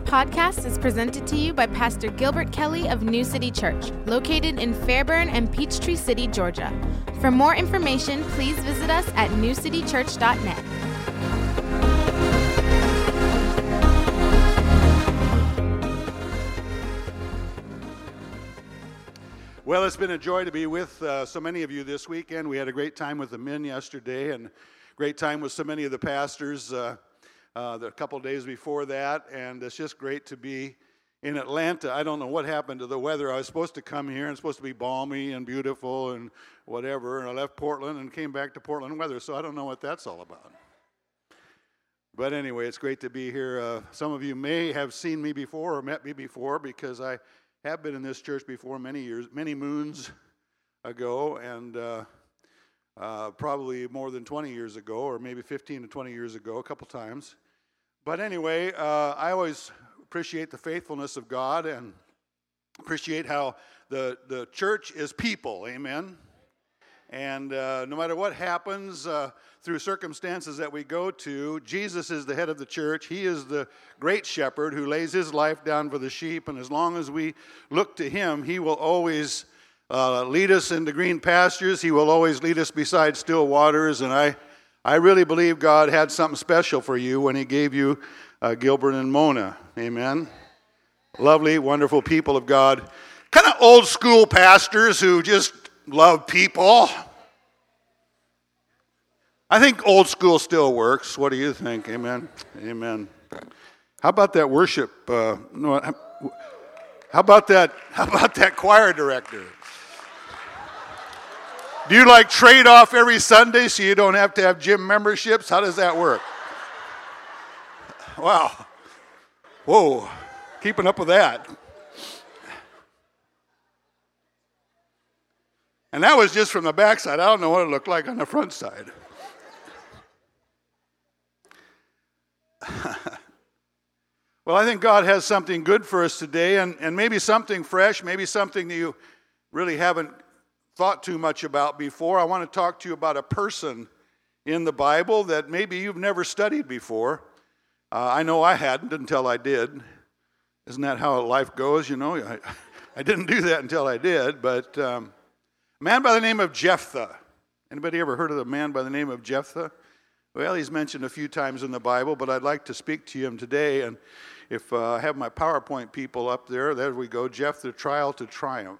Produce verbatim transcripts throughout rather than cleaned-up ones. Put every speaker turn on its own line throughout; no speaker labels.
podcast is presented to you by Pastor Gilbert Kelly of New City Church, located in Fairburn and Peachtree City, Georgia. For more information, please visit us at new city church dot net.
Well, it's been a joy to be with uh, so many of you this weekend. We had a great time with the men yesterday and great time with so many of the pastors uh, uh, the couple days before that. And it's just great to be in Atlanta. I don't know what happened to the weather. I was supposed to come here and it's supposed to be balmy and beautiful and whatever. And I left Portland and came back to Portland weather. So I don't know what that's all about. But anyway, it's great to be here. Uh, some of you may have seen me before or met me before because I have been in this church before many years, many moons ago, and uh, uh, probably more than twenty years ago, or maybe fifteen to twenty years ago, a couple times. But anyway, uh, I always appreciate the faithfulness of God and appreciate how the, the church is people, amen? And uh, no matter what happens uh, through circumstances that we go to, Jesus is the head of the church. He is the great shepherd who lays his life down for the sheep. And as long as we look to him, he will always uh, lead us into green pastures. He will always lead us beside still waters. And I, I really believe God had something special for you when he gave you uh, Gilbert and Mona. Amen. Lovely, wonderful people of God. Kind of old school pastors who just love people. I think old school still works. What do you think? Amen. Amen. How about that worship? Uh, no, how about that? How about that choir director? Do you like trade off every Sunday so you don't have to have gym memberships? How does that work? Wow. Whoa. Keeping up with that. And that was just from the backside. I don't know what it looked like on the front side. Well, I think God has something good for us today, and, and maybe something fresh, maybe something that you really haven't thought too much about before. I want to talk to you about a person in the Bible that maybe you've never studied before. Uh, I know I hadn't until I did. Isn't that how life goes? You know, I, I didn't do that until I did, but Um, a man by the name of Jephthah. Anybody ever heard of the man by the name of Jephthah? Well, he's mentioned a few times in the Bible, but I'd like to speak to him today. And if uh, I have my PowerPoint people up there, there we go, Jephthah, Trial to Triumph.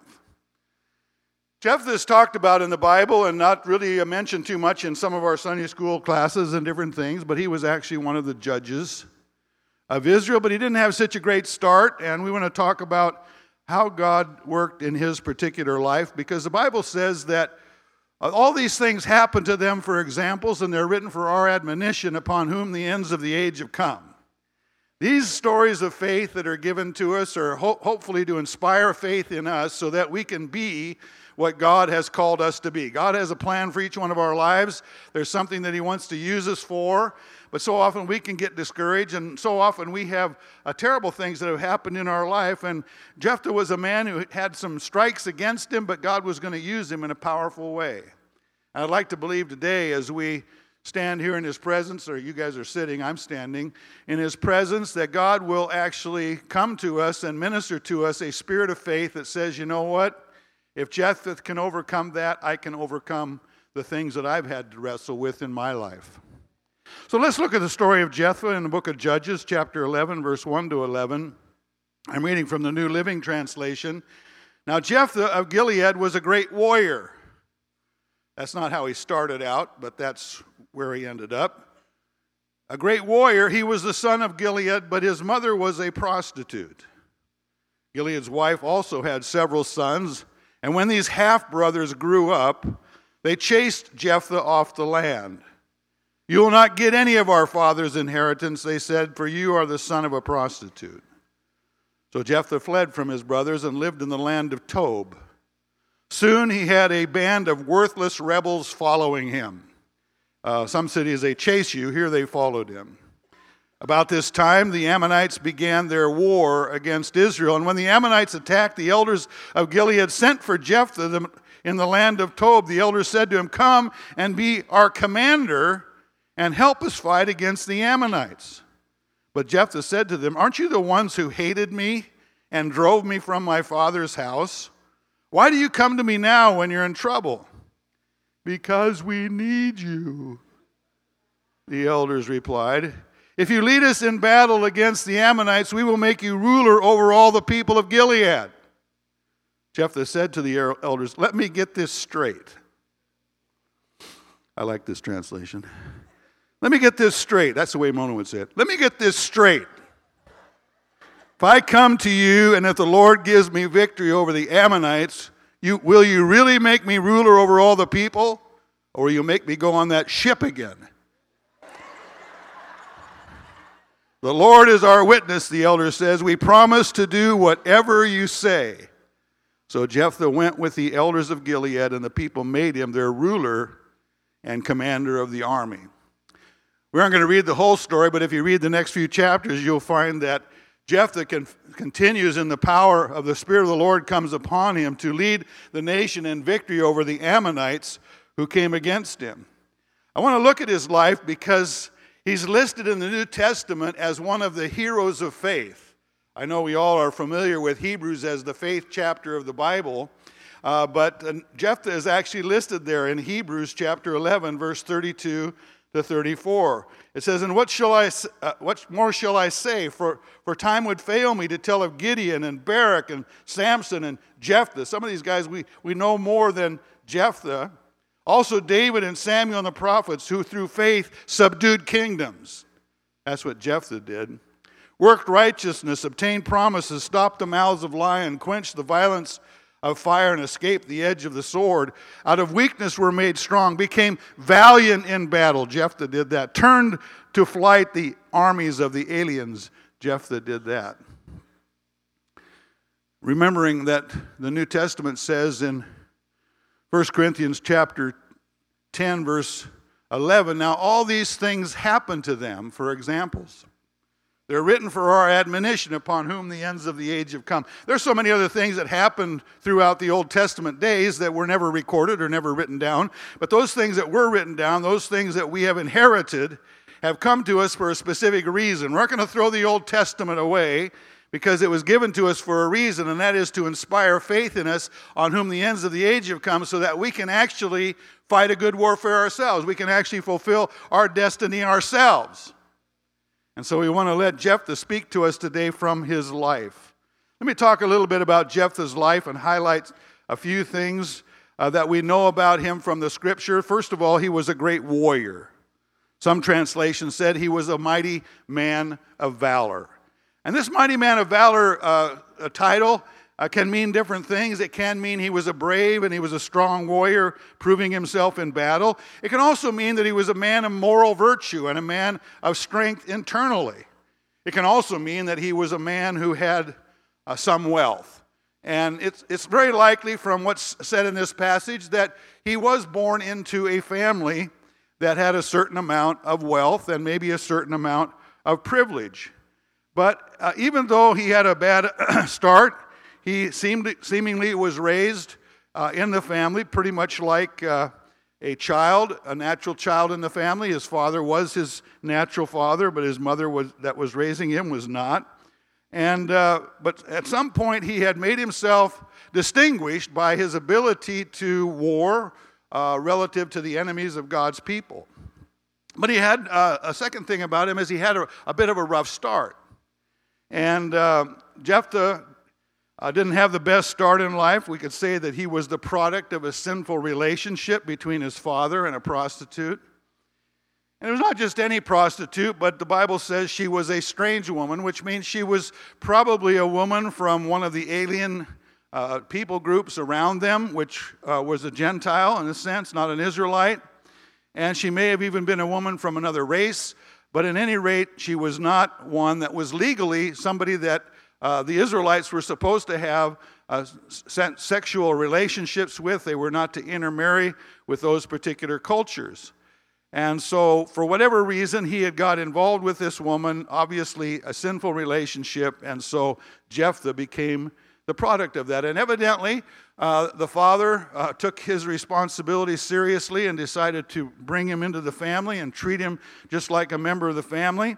Jephthah is talked about in the Bible and not really mentioned too much in some of our Sunday school classes and different things, but he was actually one of the judges of Israel, but he didn't have such a great start, and we want to talk about how God worked in his particular life, because the Bible says that all these things happen to them for examples, and they're written for our admonition, upon whom the ends of the age have come. These stories of faith that are given to us are ho- hopefully to inspire faith in us so that we can be what God has called us to be. God has a plan for each one of our lives. There's something that he wants to use us for. But so often we can get discouraged, and so often we have uh, terrible things that have happened in our life. And Jephthah was a man who had some strikes against him, but God was going to use him in a powerful way. And I'd like to believe today, as we stand here in his presence, or you guys are sitting, I'm standing, in his presence, that God will actually come to us and minister to us a spirit of faith that says, you know what? If Jephthah can overcome that, I can overcome the things that I've had to wrestle with in my life. So let's look at the story of Jephthah in the book of Judges, chapter eleven, verse one to eleven. I'm reading from the New Living Translation. Now, Jephthah of Gilead was a great warrior. That's not how he started out, but that's where he ended up. A great warrior. He was the son of Gilead, but his mother was a prostitute. Gilead's wife also had several sons, and when these half-brothers grew up, they chased Jephthah off the land. You will not get any of our father's inheritance, they said, for you are the son of a prostitute. So Jephthah fled from his brothers and lived in the land of Tob. Soon he had a band of worthless rebels following him. Uh, some cities, they chase you. Here they followed him. About this time, the Ammonites began their war against Israel. And when the Ammonites attacked, the elders of Gilead sent for Jephthah in the land of Tob. The elders said to him, come and be our commander and help us fight against the Ammonites. But Jephthah said to them, "Aren't you the ones who hated me and drove me from my father's house? Why do you come to me now when you're in trouble?" "Because we need you," the elders replied. "If you lead us in battle against the Ammonites, we will make you ruler over all the people of Gilead." Jephthah said to the elders, "Let me get this straight." I like this translation. Let me get this straight. That's the way Mona would say it. Let me get this straight. If I come to you and if the Lord gives me victory over the Ammonites, you, will you really make me ruler over all the people? Or will you make me go on that ship again? "The Lord is our witness," the elder says. "We promise to do whatever you say." So Jephthah went with the elders of Gilead, and the people made him their ruler and commander of the army. We aren't going to read the whole story, but if you read the next few chapters, you'll find that Jephthah can, continues in the power of the Spirit of the Lord comes upon him to lead the nation in victory over the Ammonites who came against him. I want to look at his life because he's listed in the New Testament as one of the heroes of faith. I know we all are familiar with Hebrews as the faith chapter of the Bible, uh, but uh, Jephthah is actually listed there in Hebrews chapter eleven, verse thirty-two to thirty-four. It says, "And what shall I? Uh, what more shall I say? For for time would fail me to tell of Gideon and Barak and Samson and Jephthah." Some of these guys we we know more than Jephthah. "Also David and Samuel and the prophets, who through faith subdued kingdoms." That's what Jephthah did. "Worked righteousness, obtained promises, stopped the mouths of lions, quenched the violence of fire, and escaped the edge of the sword. Out of weakness were made strong, became valiant in battle." Jephthah did that. "Turned to flight the armies of the aliens." Jephthah did that. Remembering that the New Testament says in First Corinthians chapter ten, verse eleven, "Now all these things happen to them for examples. They're written for our admonition, upon whom the ends of the age have come." There's so many other things that happened throughout the Old Testament days that were never recorded or never written down. But those things that were written down, those things that we have inherited, have come to us for a specific reason. We're not going to throw the Old Testament away because it was given to us for a reason, and that is to inspire faith in us, on whom the ends of the age have come, so that we can actually fight a good warfare ourselves. We can actually fulfill our destiny ourselves. And so we want to let Jephthah speak to us today from his life. Let me talk a little bit about Jephthah's life and highlight a few things uh, that we know about him from the Scripture. First of all, he was a great warrior. Some translations said he was a mighty man of valor. And this mighty man of valor uh, a title uh, can mean different things. It can mean he was a brave and he was a strong warrior, proving himself in battle. It can also mean that he was a man of moral virtue and a man of strength internally. It can also mean that he was a man who had uh, some wealth. And it's, it's very likely from what's said in this passage that he was born into a family that had a certain amount of wealth and maybe a certain amount of privilege. But uh, even though he had a bad start, he seemed seemingly was raised uh, in the family pretty much like uh, a child, a natural child in the family. His father was his natural father, but his mother was that was raising him was not. And uh, but at some point he had made himself distinguished by his ability to war uh, relative to the enemies of God's people. But he had uh, a second thing about him is he had a, a bit of a rough start. And uh, Jephthah uh, didn't have the best start in life. We could say that he was the product of a sinful relationship between his father and a prostitute. And it was not just any prostitute, but the Bible says she was a strange woman, which means she was probably a woman from one of the alien uh, people groups around them, which uh, was a Gentile in a sense, not an Israelite. And she may have even been a woman from another race. But at any rate, she was not one that was legally somebody that uh, the Israelites were supposed to have uh, sexual relationships with. They were not to intermarry with those particular cultures. And so, for whatever reason, he had got involved with this woman, obviously a sinful relationship, and so Jephthah became the product of that. And evidently, uh, the father uh, took his responsibility seriously and decided to bring him into the family and treat him just like a member of the family.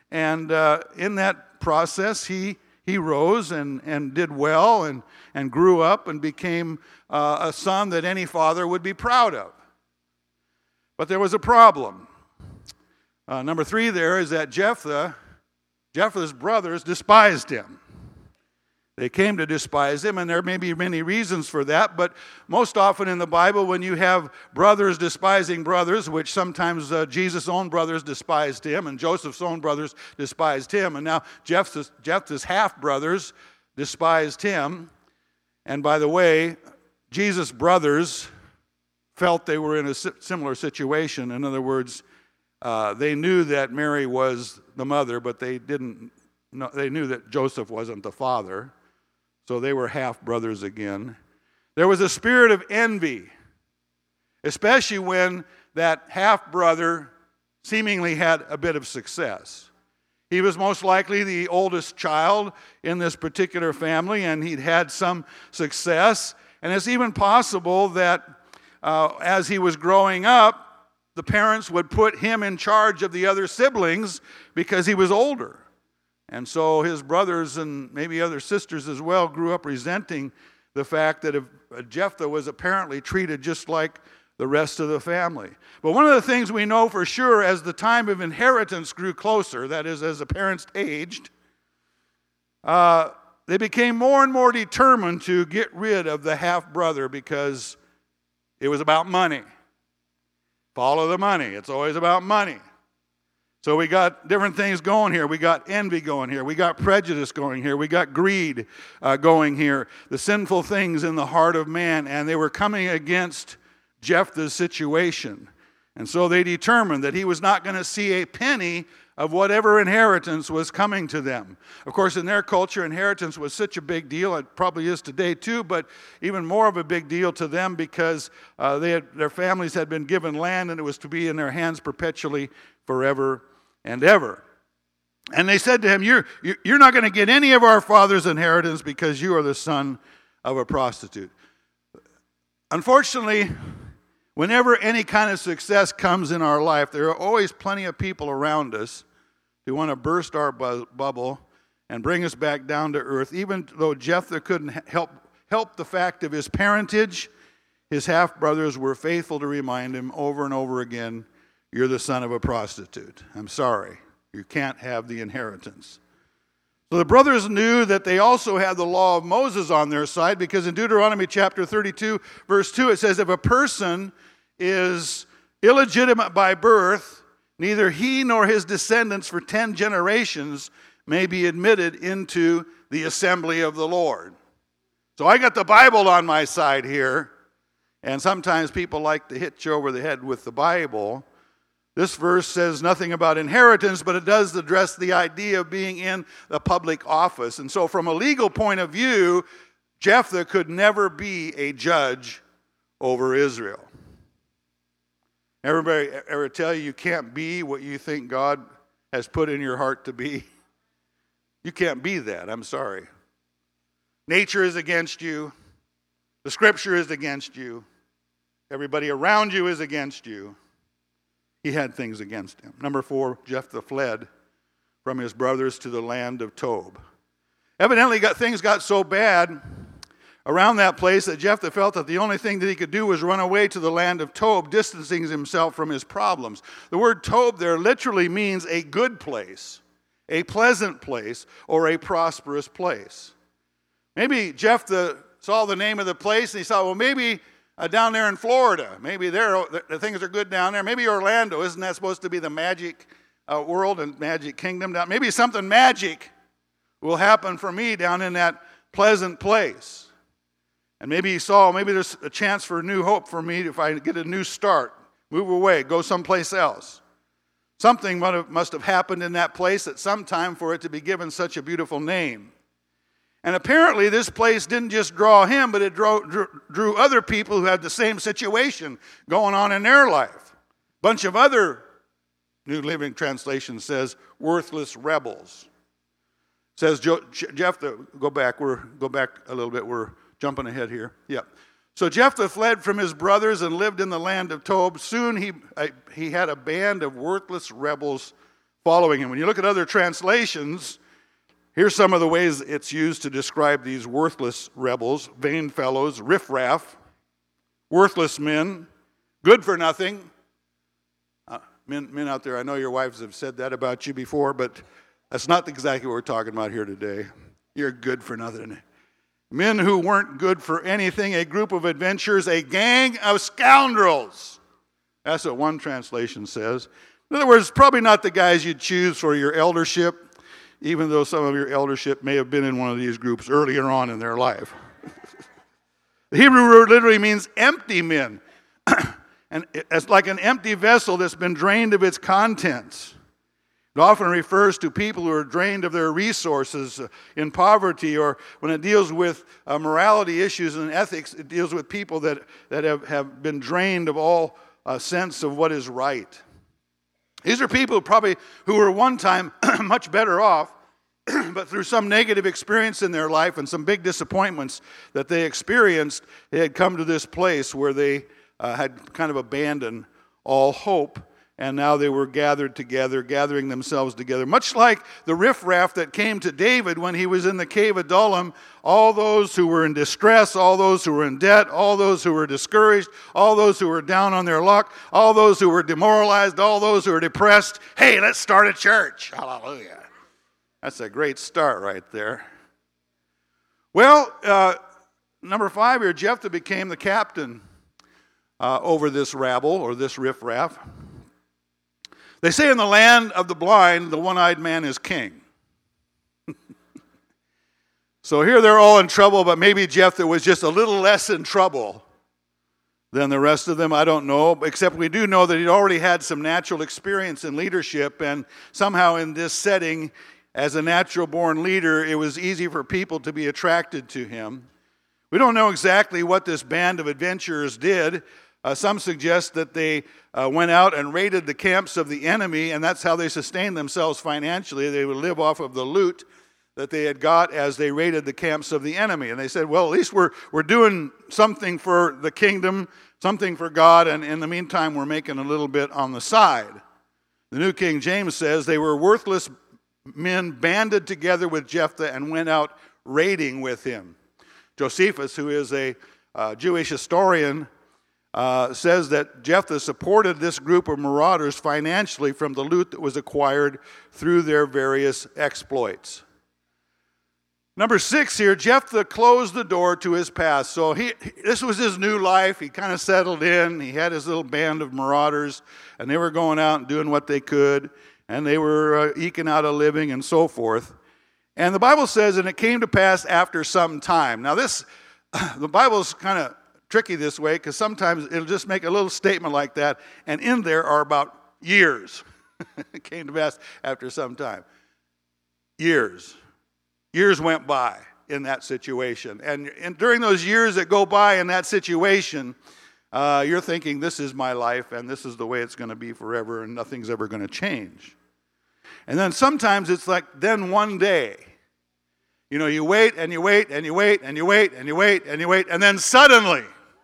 And uh, in that process, he he rose and, and did well and, and grew up and became uh, a son that any father would be proud of. But there was a problem. Uh, number three there is that Jephthah, Jephthah's brothers despised him. They came to despise him, and there may be many reasons for that, but most often in the Bible, when you have brothers despising brothers, which sometimes uh, Jesus' own brothers despised him, and Joseph's own brothers despised him, and now Jephthah's, Jephthah's half-brothers despised him. And by the way, Jesus' brothers felt they were in a similar situation. In other words, uh, they knew that Mary was the mother, but they didn't know, they knew that Joseph wasn't the father. So they were half-brothers again. There was a spirit of envy, especially when that half-brother seemingly had a bit of success. He was most likely the oldest child in this particular family, and he'd had some success. And it's even possible that uh, as he was growing up, the parents would put him in charge of the other siblings because he was older. And so his brothers and maybe other sisters as well grew up resenting the fact that if Jephthah was apparently treated just like the rest of the family. But one of the things we know for sure, as the time of inheritance grew closer, that is, as the parents aged, uh, they became more and more determined to get rid of the half-brother because it was about money. Follow the money. It's always about money. So we got different things going here. We got envy going here. We got prejudice going here. We got greed uh, going here. The sinful things in the heart of man. And they were coming against Jephthah's situation. And so they determined that he was not going to see a penny of whatever inheritance was coming to them. Of course, in their culture, inheritance was such a big deal. It probably is today too, but even more of a big deal to them because uh, they had, their families had been given land and it was to be in their hands perpetually forever and ever. And they said to him, you're, you're not going to get any of our father's inheritance because you are the son of a prostitute. Unfortunately, whenever any kind of success comes in our life, there are always plenty of people around us who want to burst our bu- bubble and bring us back down to earth. Even though Jephthah couldn't help, help the fact of his parentage, his half-brothers were faithful to remind him over and over again, you're the son of a prostitute. I'm sorry. You can't have the inheritance. So the brothers knew that they also had the law of Moses on their side because in Deuteronomy chapter thirty-two, verse two, it says, if a person is illegitimate by birth, neither he nor his descendants for ten generations may be admitted into the assembly of the Lord. So I got the Bible on my side here, and sometimes people like to hit you over the head with the Bible. This verse says nothing about inheritance, but it does address the idea of being in the public office. And so from a legal point of view, Jephthah could never be a judge over Israel. Everybody ever tell you you can't be what you think God has put in your heart to be? You can't be that. I'm sorry. Nature is against you. The scripture is against you. Everybody around you is against you. He had things against him. Number four, Jephthah fled from his brothers to the land of Tob. Evidently, got, things got so bad around that place that Jephthah felt that the only thing that he could do was run away to the land of Tob, distancing himself from his problems. The word Tob there literally means a good place, a pleasant place, or a prosperous place. Maybe Jephthah saw the name of the place and he thought, well, maybe Uh, down there in Florida. Maybe there the, the things are good down there. Maybe Orlando. Isn't that supposed to be the magic uh, world and magic kingdom? Down? Maybe something magic will happen for me down in that pleasant place. And maybe he saw, maybe there's a chance for a new hope for me if I get a new start. Move away, go someplace else. Something must have, must have happened in that place at some time for it to be given such a beautiful name. And apparently this place didn't just draw him, but it drew, drew, drew other people who had the same situation going on in their life. A bunch of other New Living Translation says worthless rebels. It says Jephthah, go back, we're go back a little bit, we're jumping ahead here. Yeah. So Jephthah fled from his brothers and lived in the land of Tob. Soon he, he had a band of worthless rebels following him. When you look at other translations, here's some of the ways it's used to describe these worthless rebels: vain fellows, riffraff, worthless men, good for nothing. Uh, men, men out there, I know your wives have said that about you before, but that's not exactly what we're talking about here today. You're good for nothing. Men who weren't good for anything, a group of adventurers, a gang of scoundrels. That's what one translation says. In other words, probably not the guys you'd choose for your eldership, even though some of your eldership may have been in one of these groups earlier on in their life. The Hebrew word literally means empty men. And it's like an empty vessel that's been drained of its contents. It often refers to people who are drained of their resources in poverty, or when it deals with uh, morality issues and ethics, it deals with people that, that have, have been drained of all uh, sense of what is right. These are people probably who were one time much better off, but through some negative experience in their life and some big disappointments that they experienced, they had come to this place where they uh, had kind of abandoned all hope, and now they were gathered together, gathering themselves together. Much like the riffraff that came to David when he was in the cave of Adullam, all those who were in distress, all those who were in debt, all those who were discouraged, all those who were down on their luck, all those who were demoralized, all those who were depressed. Hey, let's start a church. Hallelujah. That's a great start right there. Well, uh, number five here, Jephthah became the captain uh, over this rabble, or this riffraff. They say in the land of the blind, the one-eyed man is king. So here they're all in trouble, but maybe Jephthah was just a little less in trouble than the rest of them. I don't know, except we do know that he'd already had some natural experience in leadership, and somehow in this setting, as a natural-born leader, it was easy for people to be attracted to him. We don't know exactly what this band of adventurers did. Uh, some suggest that they uh, went out and raided the camps of the enemy, and that's how they sustained themselves financially. They would live off of the loot that they had got as they raided the camps of the enemy. And they said, well, at least we're, we're doing something for the kingdom, something for God, and in the meantime, we're making a little bit on the side. The New King James says they were worthless men banded together with Jephthah and went out raiding with him. Josephus, who is a uh, Jewish historian, Uh, says that Jephthah supported this group of marauders financially from the loot that was acquired through their various exploits. Number six here, Jephthah closed the door to his past. So he, this was his new life. He kind of settled in. He had his little band of marauders, and they were going out and doing what they could, and they were uh, eking out a living and so forth. And the Bible says, and it came to pass after some time. Now this, the Bible's kind of tricky this way, because sometimes it'll just make a little statement like that, and in there are about years. It came to pass after some time. Years. Years went by in that situation. And, and during those years that go by in that situation, uh, you're thinking, this is my life, and this is the way it's going to be forever, and nothing's ever going to change. And then sometimes it's like, then one day, you know, you wait, and you wait, and you wait, and you wait, and you wait, and you wait, and then suddenly,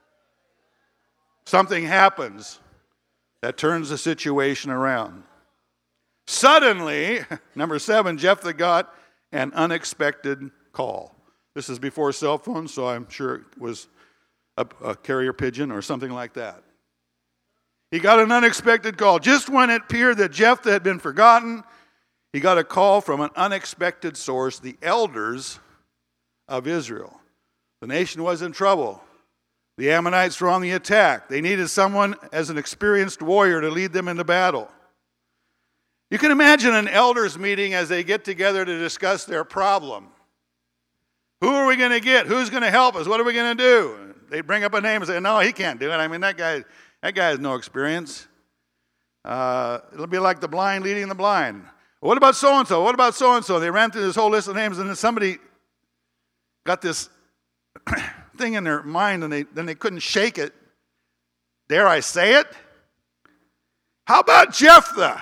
something happens that turns the situation around. Suddenly, number seven, Jephthah got an unexpected call. This is before cell phones, so I'm sure it was a, a carrier pigeon or something like that. He got an unexpected call. Just when it appeared that Jephthah had been forgotten, he got a call from an unexpected source, the elders of Israel. The nation was in trouble. The Ammonites were on the attack. They needed someone as an experienced warrior to lead them into battle. You can imagine an elders meeting as they get together to discuss their problem. Who are we going to get? Who's going to help us? What are we going to do? They bring up a name and say, no, he can't do it. I mean, that guy, that guy has no experience. Uh, it'll be like the blind leading the blind. What about so-and-so? What about so-and-so? They ran through this whole list of names, and then somebody got this thing in their mind, and they then they couldn't shake it. Dare I say it? How about Jephthah?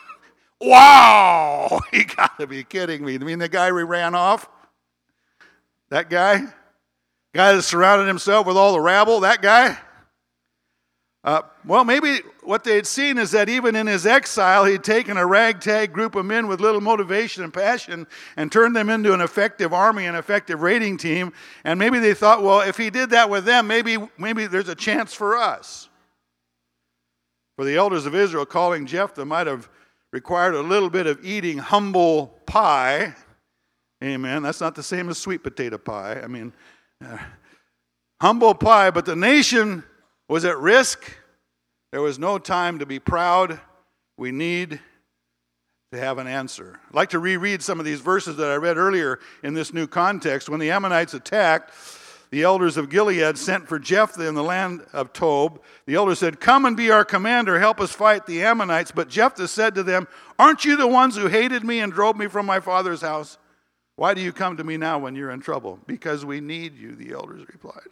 Wow! You got to be kidding me. I mean, the guy we ran off? That guy? Guy that surrounded himself with all the rabble? That guy? Uh, well, maybe what they had seen is that even in his exile, he'd taken a ragtag group of men with little motivation and passion and turned them into an effective army, an effective raiding team. And maybe they thought, well, if he did that with them, maybe, maybe there's a chance for us. For the elders of Israel, calling Jephthah might have required a little bit of eating humble pie. Amen. That's not the same as sweet potato pie. I mean, uh, humble pie, but the nation was at risk. There was no time to be proud. We need to have an answer. I'd like to reread some of these verses that I read earlier in this new context. When the Ammonites attacked, the elders of Gilead sent for Jephthah in the land of Tob. The elders said, "Come and be our commander, help us fight the Ammonites." But Jephthah said to them, "Aren't you the ones who hated me and drove me from my father's house? Why do you come to me now when you're in trouble?" "Because we need you," the elders replied.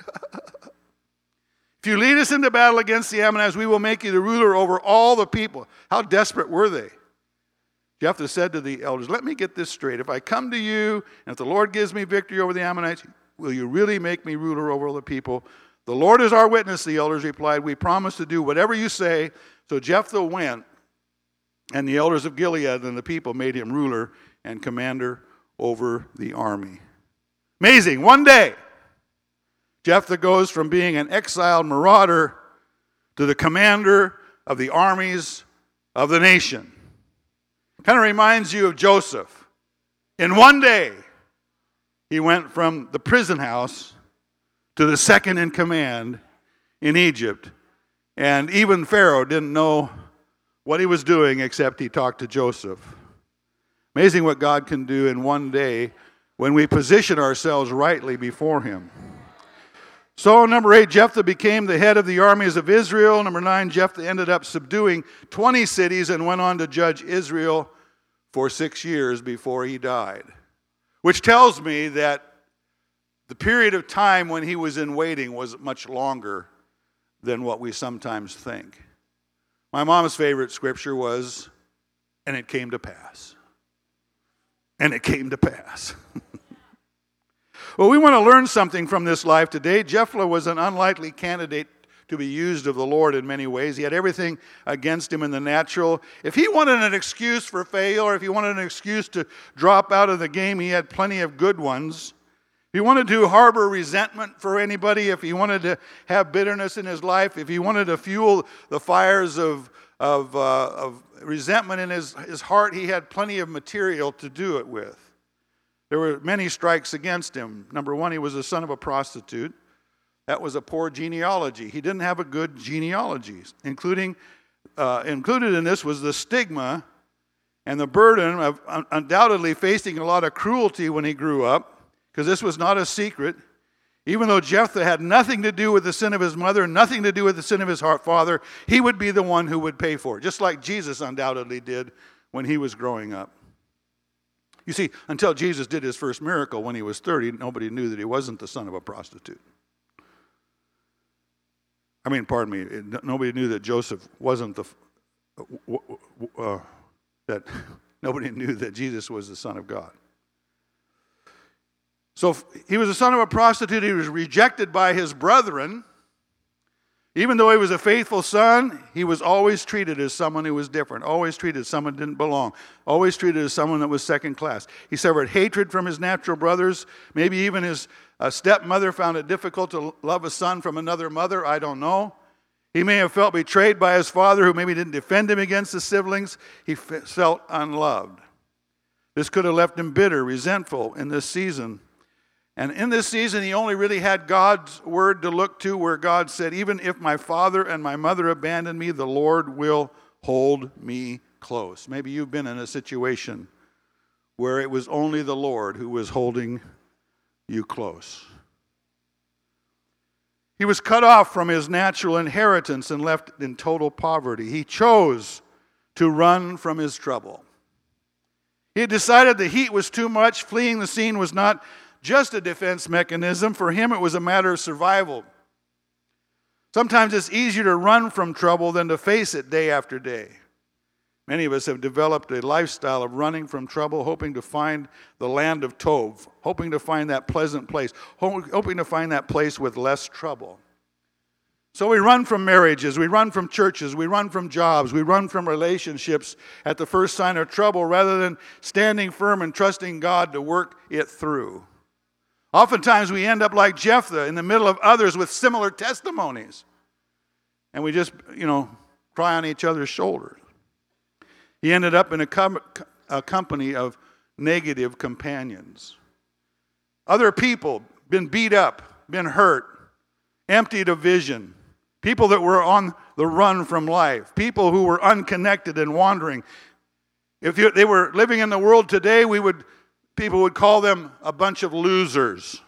"If you lead us into battle against the Ammonites, we will make you the ruler over all the people." How desperate were they? Jephthah said to the elders, "Let me get this straight. If I come to you, and if the Lord gives me victory over the Ammonites, will you really make me ruler over all the people?" "The Lord is our witness," the elders replied. "We promise to do whatever you say." So Jephthah went, and the elders of Gilead and the people made him ruler and commander over the army. Amazing. One day, Jephthah goes from being an exiled marauder to the commander of the armies of the nation. Kind of reminds you of Joseph. In one day, he went from the prison house to the second in command in Egypt. And even Pharaoh didn't know what he was doing except he talked to Joseph. Amazing what God can do in one day when we position ourselves rightly before him. So, number eight, Jephthah became the head of the armies of Israel. Number nine, Jephthah ended up subduing twenty cities and went on to judge Israel for six years before he died. Which tells me that the period of time when he was in waiting was much longer than what we sometimes think. My mom's favorite scripture was, "And it came to pass." And it came to pass. Well, we want to learn something from this life today. Jephthah was an unlikely candidate to be used of the Lord in many ways. He had everything against him in the natural. If he wanted an excuse for failure, if he wanted an excuse to drop out of the game, he had plenty of good ones. If he wanted to harbor resentment for anybody, if he wanted to have bitterness in his life, if he wanted to fuel the fires of, of, uh, of resentment in his, his heart, he had plenty of material to do it with. There were many strikes against him. Number one, he was the son of a prostitute. That was a poor genealogy. He didn't have a good genealogy. Including, uh, included in this was the stigma and the burden of un- undoubtedly facing a lot of cruelty when he grew up, because this was not a secret. Even though Jephthah had nothing to do with the sin of his mother, nothing to do with the sin of his father, he would be the one who would pay for it, just like Jesus undoubtedly did when he was growing up. You see, until Jesus did his first miracle when he was thirty, nobody knew that he wasn't the son of a prostitute. I mean, pardon me, nobody knew that Joseph wasn't the, uh, that nobody knew that Jesus was the Son of God. So he was the son of a prostitute. He was rejected by his brethren. Even though he was a faithful son, he was always treated as someone who was different, always treated as someone who didn't belong, always treated as someone that was second class. He suffered hatred from his natural brothers. Maybe even his uh, stepmother found it difficult to love a son from another mother. I don't know. He may have felt betrayed by his father, who maybe didn't defend him against his siblings. He f- felt unloved. This could have left him bitter, resentful in this season. And in this season, he only really had God's word to look to, where God said, "Even if my father and my mother abandon me, the Lord will hold me close." Maybe you've been in a situation where it was only the Lord who was holding you close. He was cut off from his natural inheritance and left in total poverty. He chose to run from his trouble. He had decided the heat was too much. Fleeing the scene was not just a defense mechanism. For him, it was a matter of survival. Sometimes it's easier to run from trouble than to face it day after day. Many of us have developed a lifestyle of running from trouble, hoping to find the land of Tov, hoping to find that pleasant place, hoping to find that place with less trouble. So we run from marriages, we run from churches, we run from jobs, we run from relationships at the first sign of trouble rather than standing firm and trusting God to work it through. Oftentimes we end up like Jephthah in the middle of others with similar testimonies. And we just, you know, cry on each other's shoulders. He ended up in a, com- a company of negative companions. Other people, been beat up, been hurt, emptied of vision. People that were on the run from life. People who were unconnected and wandering. If you, they were living in the world today, we would people would call them a bunch of losers.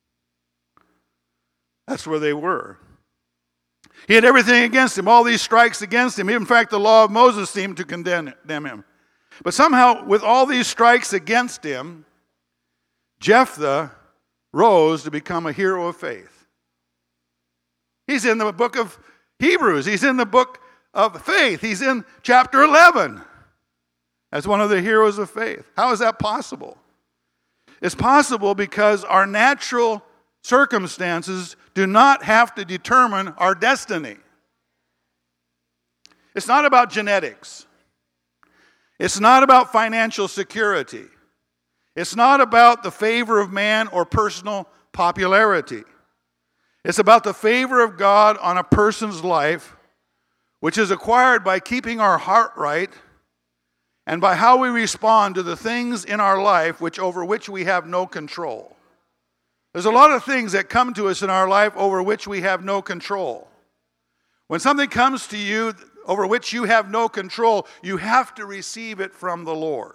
That's where they were. He had everything against him, all these strikes against him. In fact, the law of Moses seemed to condemn him. But somehow, with all these strikes against him, Jephthah rose to become a hero of faith. He's in the book of Hebrews. He's in the book of faith. He's in chapter eleven as one of the heroes of faith. How is that possible? It's possible because our natural circumstances do not have to determine our destiny. It's not about genetics. It's not about financial security. It's not about the favor of man or personal popularity. It's about the favor of God on a person's life, which is acquired by keeping our heart right and by how we respond to the things in our life which over which we have no control. There's a lot of things that come to us in our life over which we have no control. When something comes to you over which you have no control, you have to receive it from the Lord.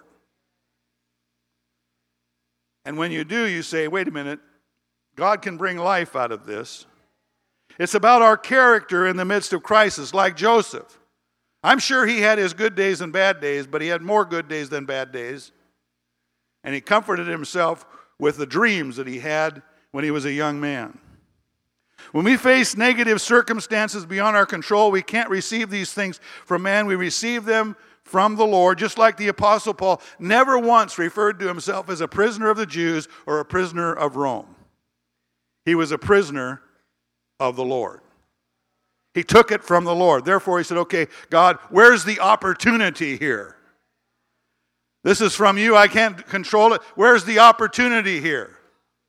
And when you do, you say, wait a minute, God can bring life out of this. It's about our character in the midst of crisis, like Joseph. I'm sure he had his good days and bad days, but he had more good days than bad days. And he comforted himself with the dreams that he had when he was a young man. When we face negative circumstances beyond our control, we can't receive these things from man. We receive them from the Lord, just like the Apostle Paul never once referred to himself as a prisoner of the Jews or a prisoner of Rome. He was a prisoner of the Lord. He took it from the Lord. Therefore, he said, okay, God, where's the opportunity here? This is from you. I can't control it. Where's the opportunity here?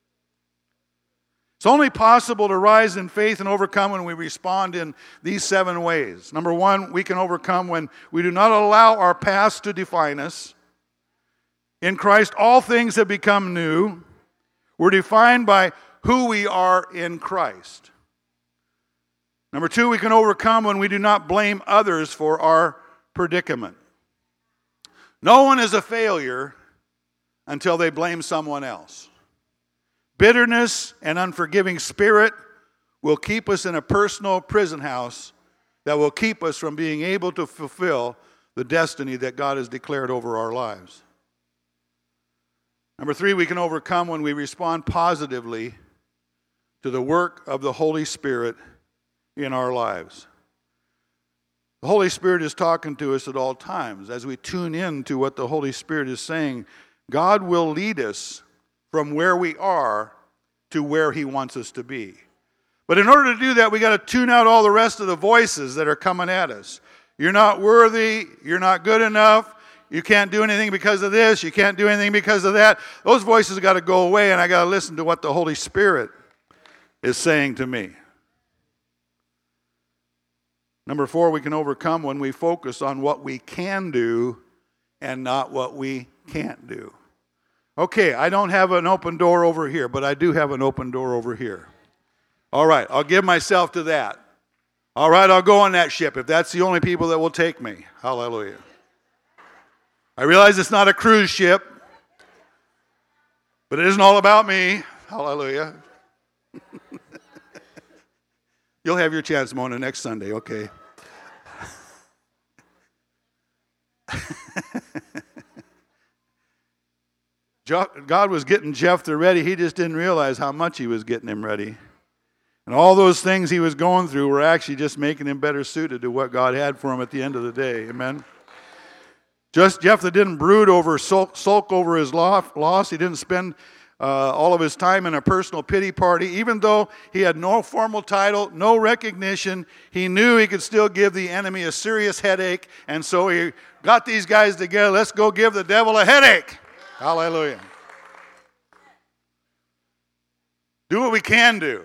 It's only possible to rise in faith and overcome when we respond in these seven ways. Number one, we can overcome when we do not allow our past to define us. In Christ, all things have become new. We're defined by who we are in Christ. Number two, we can overcome when we do not blame others for our predicament. No one is a failure until they blame someone else. Bitterness and unforgiving spirit will keep us in a personal prison house that will keep us from being able to fulfill the destiny that God has declared over our lives. Number three, we can overcome when we respond positively to the work of the Holy Spirit in our lives. The Holy Spirit is talking to us at all times. As we tune in to what the Holy Spirit is saying, God will lead us from where we are to where He wants us to be. But in order to do that, we got to tune out all the rest of the voices that are coming at us. You're not worthy. You're not good enough. You can't do anything because of this. You can't do anything because of that. Those voices got to go away, and I got to listen to what the Holy Spirit is saying to me. Number four, we can overcome when we focus on what we can do and not what we can't do. Okay, I don't have an open door over here, but I do have an open door over here. All right, I'll give myself to that. All right, I'll go on that ship if that's the only people that will take me. Hallelujah. I realize it's not a cruise ship, but it isn't all about me. Hallelujah. You'll have your chance, Mona, next Sunday, okay? God was getting Jephthah ready. He just didn't realize how much He was getting him ready. And all those things he was going through were actually just making him better suited to what God had for him at the end of the day. Amen? Just Jephthah didn't brood over, sulk, sulk over his loss. He didn't spend uh, all of his time in a personal pity party. Even though he had no formal title, no recognition, he knew he could still give the enemy a serious headache, and so he got these guys together. Let's go give the devil a headache. Hallelujah. Do what we can do.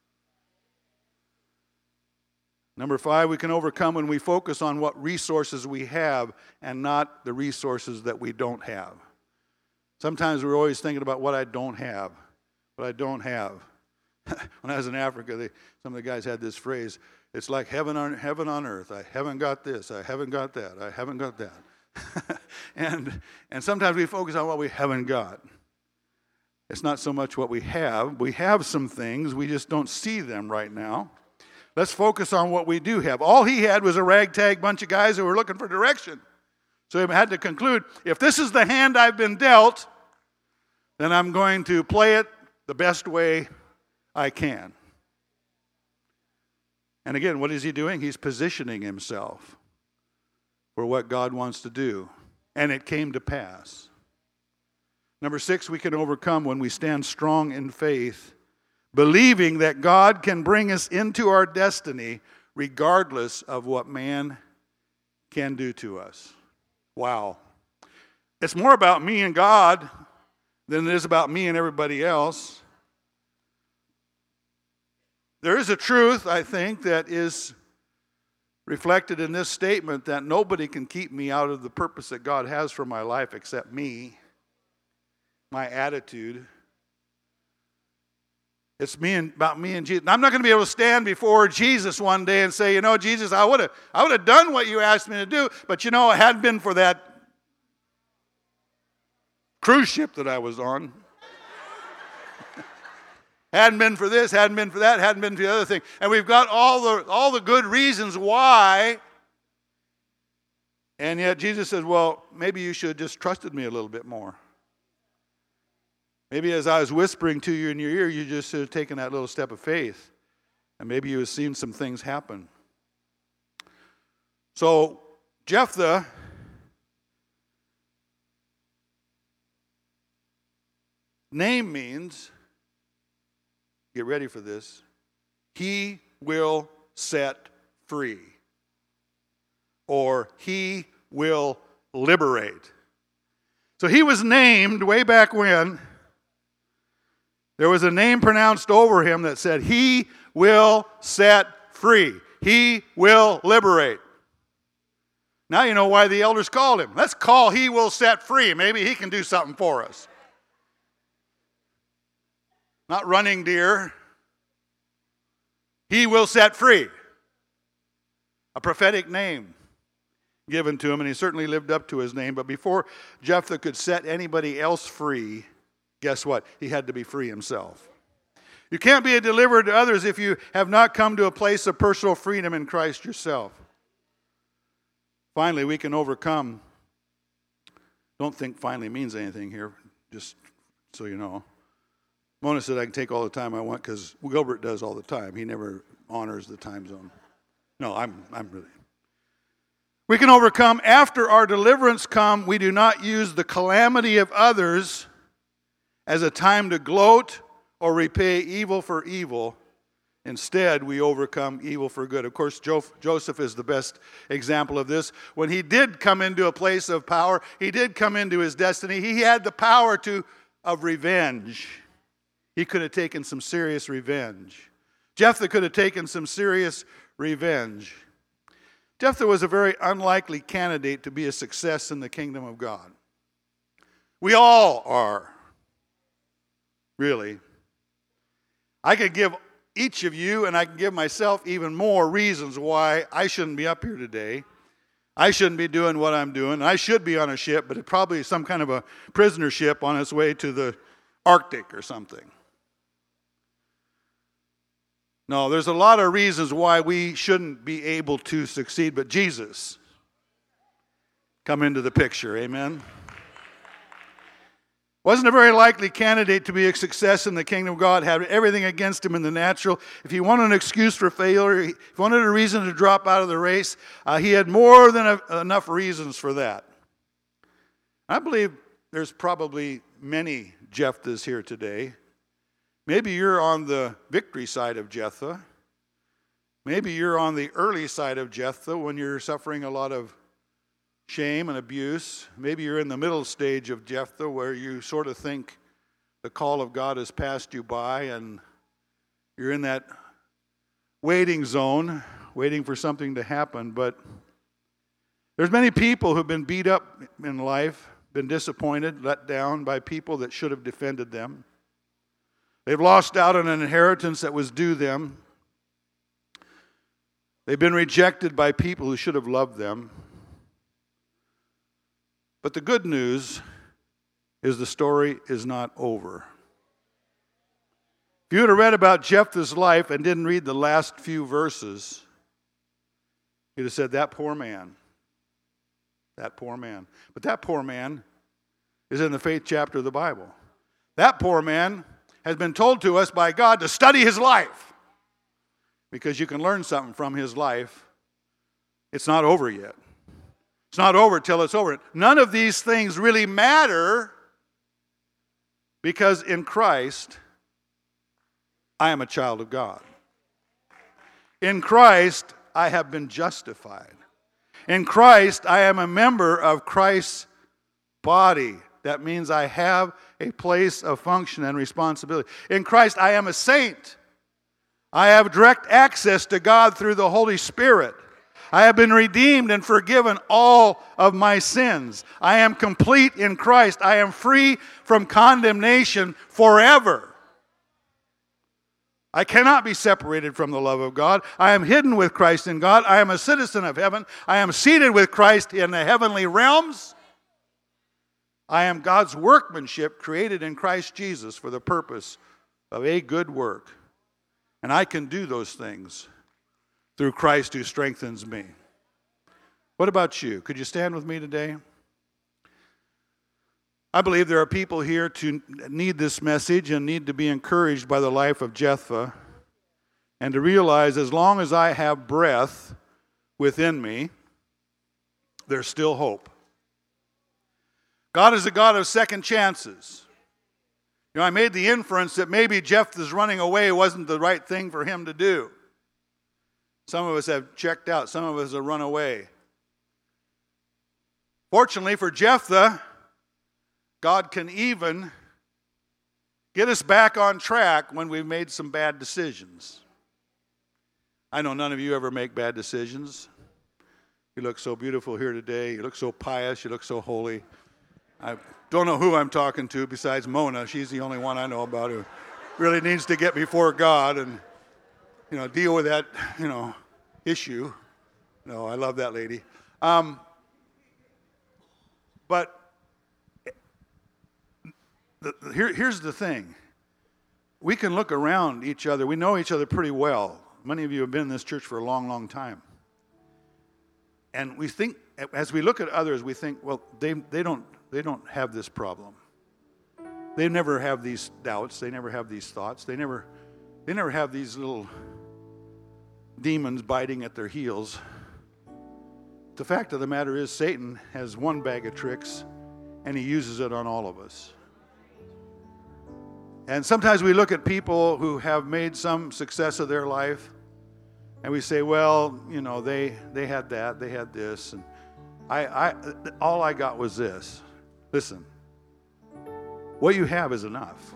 Number five, we can overcome when we focus on what resources we have and not the resources that we don't have. Sometimes we're always thinking about what I don't have, what I don't have. When I was in Africa, they, some of the guys had this phrase, it's like heaven on, heaven on earth. I haven't got this, I haven't got that, I haven't got that. and, and sometimes we focus on what we haven't got. It's not so much what we have. We have some things, we just don't see them right now. Let's focus on what we do have. All he had was a ragtag bunch of guys who were looking for direction. So he had to conclude, if this is the hand I've been dealt, then I'm going to play it the best way I can. And again, what is he doing? He's positioning himself for what God wants to do. And it came to pass. Number six, we can overcome when we stand strong in faith, believing that God can bring us into our destiny regardless of what man can do to us. Wow. It's more about me and God than it is about me and everybody else. There is a truth, I think, that is reflected in this statement that nobody can keep me out of the purpose that God has for my life except me, my attitude. It's me and about me and Jesus. I'm not going to be able to stand before Jesus one day and say, you know, Jesus, I would have I would have done what you asked me to do, but you know, it hadn't been for that cruise ship that I was on. Hadn't been for this, hadn't been for that, hadn't been for the other thing. And we've got all the all the good reasons why. And yet Jesus says, well, maybe you should have just trusted me a little bit more. Maybe as I was whispering to you in your ear, you just should have taken that little step of faith. And maybe you have seen some things happen. So, Jephthah, name means, get ready for this, he will set free. Or he will liberate. So he was named way back when. There was a name pronounced over him that said, he will set free. He will liberate. Now you know why the elders called him. Let's call he will set free. Maybe he can do something for us. Not running deer. He will set free. A prophetic name given to him, and he certainly lived up to his name. But before Jephthah could set anybody else free, guess what? He had to be free himself. You can't be a deliverer to others if you have not come to a place of personal freedom in Christ yourself. Finally, we can overcome. Don't think finally means anything here, just so you know. Mona said I can take all the time I want because Gilbert does all the time. He never honors the time zone. No, I'm I'm really. We can overcome after our deliverance come. We do not use the calamity of others as a time to gloat or repay evil for evil. Instead, we overcome evil for good. Of course, jo- Joseph is the best example of this. When he did come into a place of power, he did come into his destiny. He had the power to of revenge. He could have taken some serious revenge. Jephthah could have taken some serious revenge. Jephthah was a very unlikely candidate to be a success in the kingdom of God. We all are. Really. I could give each of you, and I can give myself even more reasons why I shouldn't be up here today. I shouldn't be doing what I'm doing. I should be on a ship, but it's probably some kind of a prisoner ship on its way to the Arctic or something. No, there's a lot of reasons why we shouldn't be able to succeed, but Jesus come into the picture, amen? Wasn't a very likely candidate to be a success in the kingdom of God, had everything against him in the natural. If he wanted an excuse for failure, if he wanted a reason to drop out of the race, uh, he had more than a, enough reasons for that. I believe there's probably many Jephthahs here today. Maybe you're on the victory side of Jephthah. Maybe you're on the early side of Jephthah when you're suffering a lot of shame and abuse. Maybe you're in the middle stage of Jephthah where you sort of think the call of God has passed you by and you're in that waiting zone, waiting for something to happen. But there's many people who've been beat up in life, been disappointed, let down by people that should have defended them. They've lost out on an inheritance that was due them. They've been rejected by people who should have loved them. But the good news is the story is not over. If you would have read about Jephthah's life and didn't read the last few verses, you'd have said, that poor man, that poor man. But that poor man is in the faith chapter of the Bible. That poor man has been told to us by God to study his life because you can learn something from his life. It's not over yet. It's not over till it's over. None of these things really matter because in Christ, I am a child of God. In Christ, I have been justified. In Christ, I am a member of Christ's body. That means I have a place of function and responsibility. In Christ, I am a saint. I have direct access to God through the Holy Spirit. I have been redeemed and forgiven all of my sins. I am complete in Christ. I am free from condemnation forever. I cannot be separated from the love of God. I am hidden with Christ in God. I am a citizen of heaven. I am seated with Christ in the heavenly realms. I am God's workmanship created in Christ Jesus for the purpose of a good work. And I can do those things through Christ who strengthens me. What about you? Could you stand with me today? I believe there are people here to need this message and need to be encouraged by the life of Jephthah and to realize as long as I have breath within me, there's still hope. God is a God of second chances. You know, I made the inference that maybe Jephthah's running away wasn't the right thing for him to do. Some of us have checked out. Some of us have run away. Fortunately for Jephthah, God can even get us back on track when we've made some bad decisions. I know none of you ever make bad decisions. You look so beautiful here today. You look so pious. You look so holy. I don't know who I'm talking to besides Mona. She's the only one I know about who really needs to get before God and, you know, deal with that, you know, issue. No, I love that lady. Um, but the, here, here's the thing. We can look around each other. We know each other pretty well. Many of you have been in this church for a long, long time. And we think, as we look at others, we think, well, they they don't they don't have this problem. They never have these doubts. They never have these thoughts. They never they never have these little demons biting at their heels. The fact of the matter is, Satan has one bag of tricks, and he uses it on all of us. And sometimes we look at people who have made some success of their life, and we say, well, you know, they they had that, they had this, and I, I all I got was this. Listen, what you have is enough.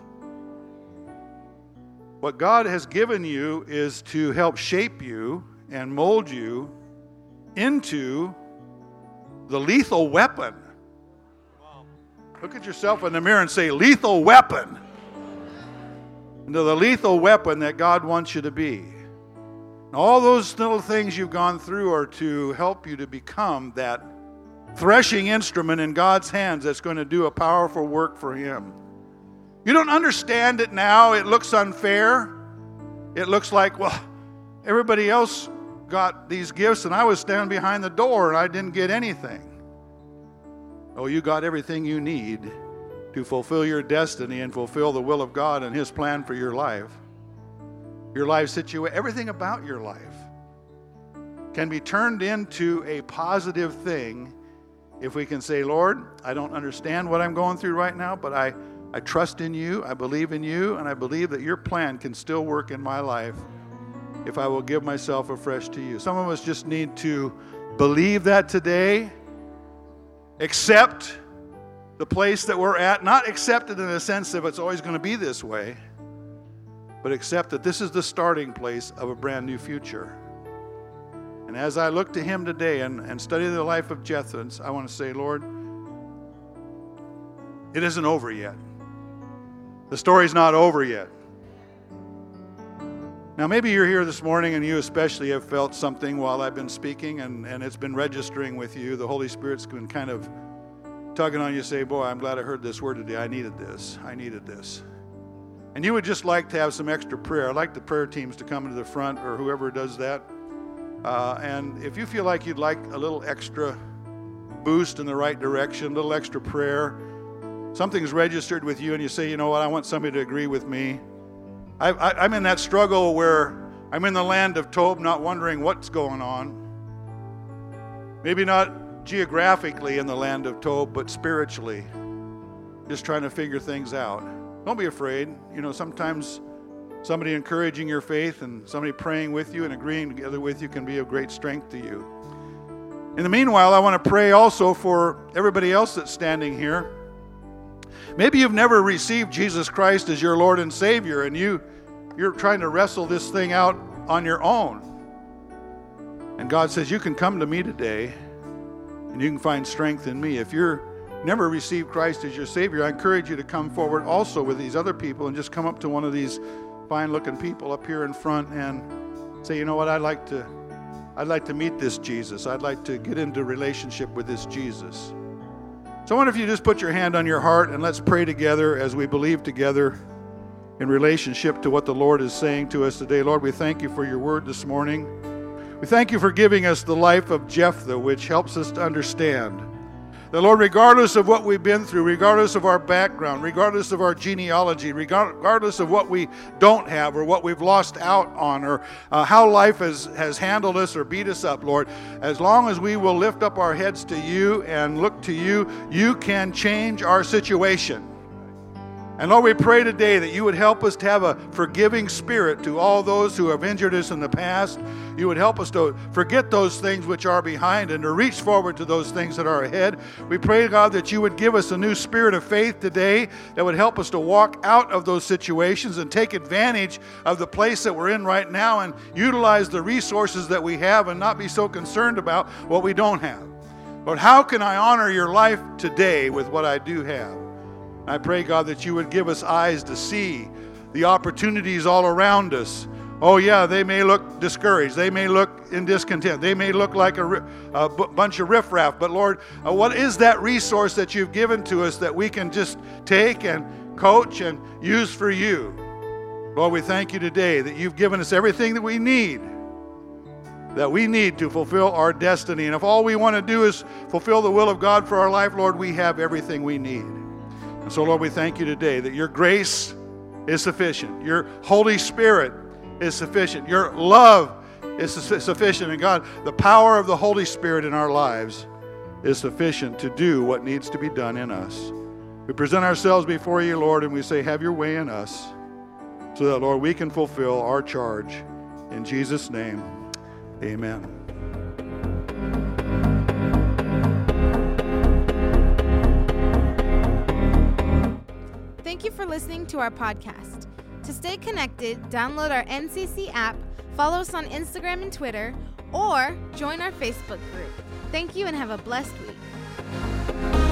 What God has given you is to help shape you and mold you into the lethal weapon. Look at yourself in the mirror and say, lethal weapon. Into the lethal weapon that God wants you to be. And all those little things you've gone through are to help you to become that threshing instrument in God's hands that's going to do a powerful work for Him. You don't understand it now. It looks unfair. It looks like, well, everybody else got these gifts and I was standing behind the door and I didn't get anything. Oh, you got everything you need to fulfill your destiny and fulfill the will of God and His plan for your life. Your life situation, everything about your life can be turned into a positive thing if we can say, Lord, I don't understand what I'm going through right now, but I I trust in you, I believe in you, and I believe that your plan can still work in my life if I will give myself afresh to you. Some of us just need to believe that today, accept the place that we're at, not accept it in the sense that it's always going to be this way, but accept that this is the starting place of a brand new future. And as I look to him today and, and study the life of Jethro, I want to say, Lord, it isn't over yet. The story's not over yet. Now, maybe you're here this morning and you especially have felt something while I've been speaking and, and it's been registering with you. The Holy Spirit's been kind of tugging on you, say, boy, I'm glad I heard this word today. I needed this. I needed this. And you would just like to have some extra prayer. I'd like the prayer teams to come to the front or whoever does that. Uh, and if you feel like you'd like a little extra boost in the right direction, a little extra prayer, something's registered with you and you say, you know what, I want somebody to agree with me. I, I, I'm in that struggle where I'm in the land of Tob, not wondering what's going on. Maybe not geographically in the land of Tob, but spiritually, just trying to figure things out. Don't be afraid. You know, sometimes somebody encouraging your faith and somebody praying with you and agreeing together with you can be of great strength to you. In the meanwhile, I want to pray also for everybody else that's standing here. Maybe you've never received Jesus Christ as your Lord and Savior, and you, you're trying to wrestle this thing out on your own. And God says, you can come to me today, and you can find strength in me. If you're never received Christ as your Savior, I encourage you to come forward also with these other people and just come up to one of these fine-looking people up here in front and say, you know what, I'd like to, I'd like to meet this Jesus. I'd like to get into relationship with this Jesus. So I wonder if you just put your hand on your heart and let's pray together as we believe together in relationship to what the Lord is saying to us today. Lord, we thank you for your word this morning. We thank you for giving us the life of Jephthah, which helps us to understand that, Lord, regardless of what we've been through, regardless of our background, regardless of our genealogy, regardless of what we don't have or what we've lost out on or uh, how life has, has handled us or beat us up, Lord, as long as we will lift up our heads to you and look to you, you can change our situation. And Lord, we pray today that you would help us to have a forgiving spirit to all those who have injured us in the past. You would help us to forget those things which are behind and to reach forward to those things that are ahead. We pray, God, that you would give us a new spirit of faith today that would help us to walk out of those situations and take advantage of the place that we're in right now and utilize the resources that we have and not be so concerned about what we don't have. Lord, how can I honor your life today with what I do have? I pray, God, that you would give us eyes to see the opportunities all around us. Oh, yeah, they may look discouraged. They may look in discontent. They may look like a, a b- bunch of riffraff. But, Lord, uh, what is that resource that you've given to us that we can just take and coach and use for you? Lord, we thank you today that you've given us everything that we need, that we need to fulfill our destiny. And if all we want to do is fulfill the will of God for our life, Lord, we have everything we need. And so, Lord, we thank you today that your grace is sufficient. Your Holy Spirit is sufficient. Your love is su- sufficient. And God, the power of the Holy Spirit in our lives is sufficient to do what needs to be done in us. We present ourselves before you, Lord, and we say, have your way in us so that, Lord, we can fulfill our charge. In Jesus' name, amen.
Thank you for listening to our podcast. To stay connected, download our N C C app, follow us on Instagram and Twitter, or join our Facebook group. Thank you and have a blessed week.